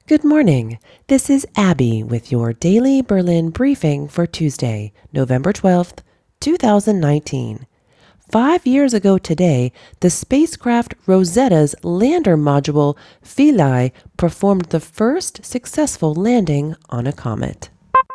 Good morning. This is Abby with your daily Berlin briefing for Tuesday, November 12th, 2019. 5 years ago today, the spacecraft Rosetta's lander module Philae performed the first successful landing on a comet.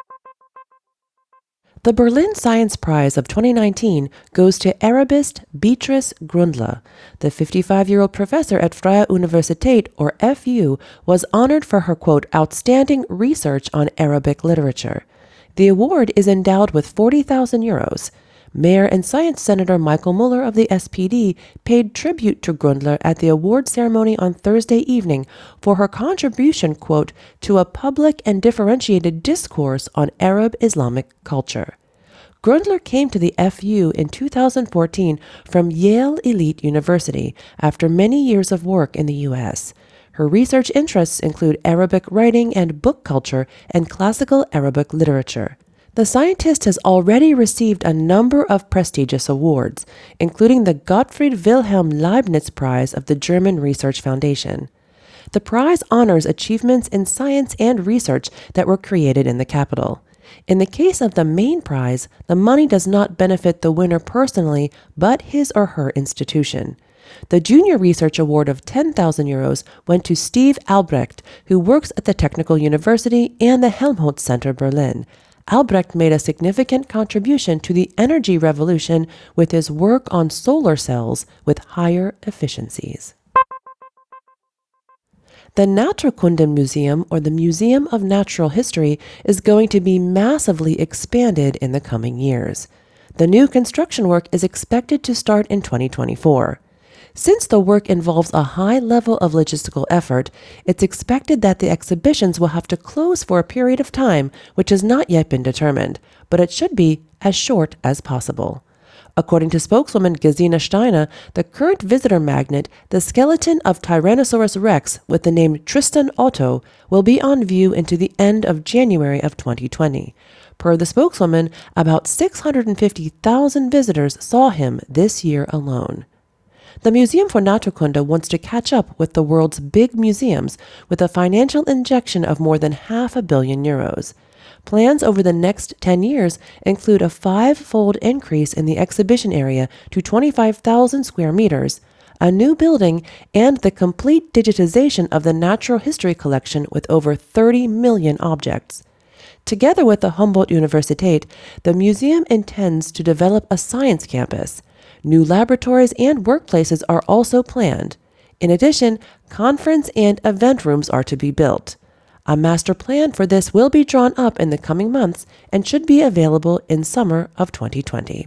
The Berlin Science Prize of 2019 goes to Arabist Beatrice Grundler. The 55-year-old professor at Freie Universität, or FU, was honored for her, quote, outstanding research on Arabic literature. The award is endowed with 40,000 euros. Mayor and Science Senator Michael Müller of the SPD paid tribute to Grundler at the award ceremony on Thursday evening for her contribution, quote, to a public and differentiated discourse on Arab Islamic culture. Grundler came to the FU in 2014 from Yale Elite University after many years of work in the U.S. Her research interests include Arabic writing and book culture and classical Arabic literature. The scientist has already received a number of prestigious awards, including the Gottfried Wilhelm Leibniz Prize of the German Research Foundation. The prize honors achievements in science and research that were created in the capital. In the case of the main prize, the money does not benefit the winner personally, but his or her institution. The Junior Research Award of 10,000 euros went to Steve Albrecht, who works at the Technical University and the Helmholtz Center Berlin. Albrecht made a significant contribution to the energy revolution with his work on solar cells with higher efficiencies. The Naturkunde Museum, or the Museum of Natural History, is going to be massively expanded in the coming years. The new construction work is expected to start in 2024. Since the work involves a high level of logistical effort, it's expected that the exhibitions will have to close for a period of time, which has not yet been determined, but it should be as short as possible. According to spokeswoman Gesine Steiner, the current visitor magnet, the skeleton of Tyrannosaurus rex with the name Tristan Otto, will be on view into the end of January of 2020. Per the spokeswoman, about 650,000 visitors saw him this year alone. The Museum for Naturkunde wants to catch up with the world's big museums with a financial injection of more than €500 million. Plans over the next 10 years include a 5-fold increase in the exhibition area to 25,000 square meters, a new building, and the complete digitization of the natural history collection with over 30 million objects. Together with the Humboldt Universität, the museum intends to develop a science campus. New laboratories and workplaces are also planned. In addition, conference and event rooms are to be built. A master plan for this will be drawn up in the coming months and should be available in summer of 2020.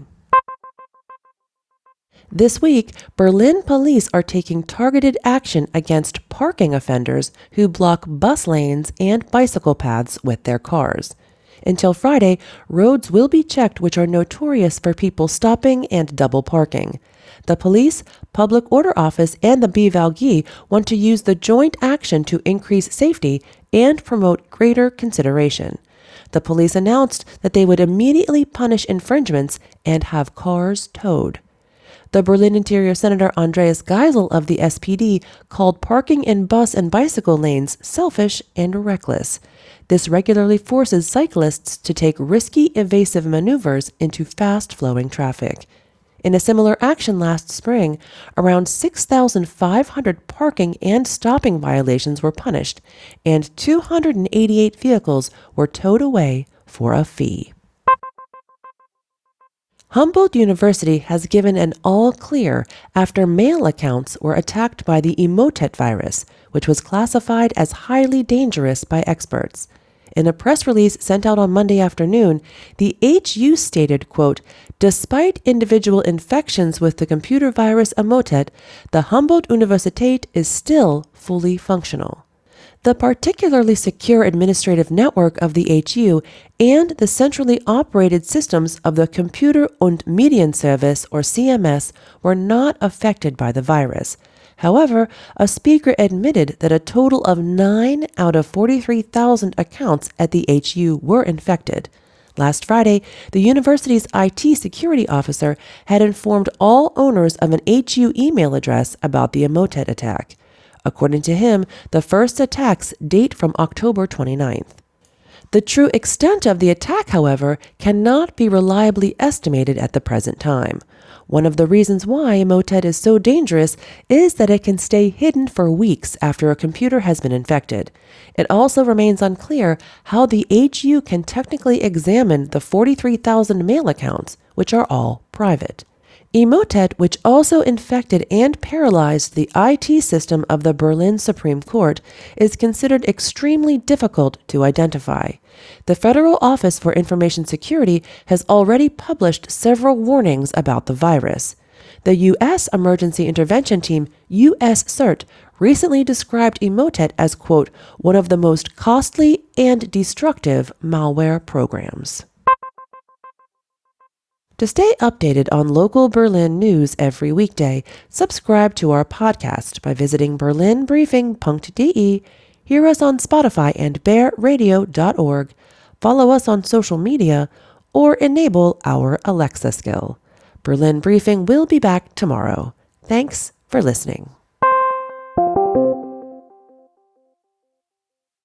This week, Berlin police are taking targeted action against parking offenders who block bus lanes and bicycle paths with their cars. Until Friday, roads will be checked which are notorious for people stopping and double parking. The police, public order office, and the BVG want to use the joint action to increase safety and promote greater consideration. The police announced that they would immediately punish infringements and have cars towed. The Berlin Interior Senator Andreas Geisel of the SPD called parking in bus and bicycle lanes selfish and reckless. This regularly forces cyclists to take risky, evasive maneuvers into fast-flowing traffic. In a similar action last spring, around 6,500 parking and stopping violations were punished, and 288 vehicles were towed away for a fee. Humboldt University has given an all-clear after mail accounts were attacked by the Emotet virus, which was classified as highly dangerous by experts. In a press release sent out on Monday afternoon, the HU stated, quote, despite individual infections with the computer virus Emotet, the Humboldt Universität is still fully functional. The particularly secure administrative network of the HU and the centrally operated systems of the Computer- und Medienservice, or CMS, were not affected by the virus. However, a speaker admitted that a total of 9 out of 43,000 accounts at the HU were infected. Last Friday, the university's IT security officer had informed all owners of an HU email address about the Emotet attack. According to him, the first attacks date from October 29th. The true extent of the attack, however, cannot be reliably estimated at the present time. One of the reasons why Emotet is so dangerous is that it can stay hidden for weeks after a computer has been infected. It also remains unclear how the HU can technically examine the 43,000 mail accounts, which are all private. Emotet, which also infected and paralyzed the IT system of the Berlin Supreme Court, is considered extremely difficult to identify. The Federal Office for Information Security has already published several warnings about the virus. The U.S. Emergency Intervention Team, U.S. CERT, recently described Emotet as, quote, one of the most costly and destructive malware programs. To stay updated on local Berlin news every weekday, subscribe to our podcast by visiting berlinbriefing.de, hear us on Spotify and bearradio.org, follow us on social media, or enable our Alexa skill. Berlin Briefing will be back tomorrow. Thanks for listening.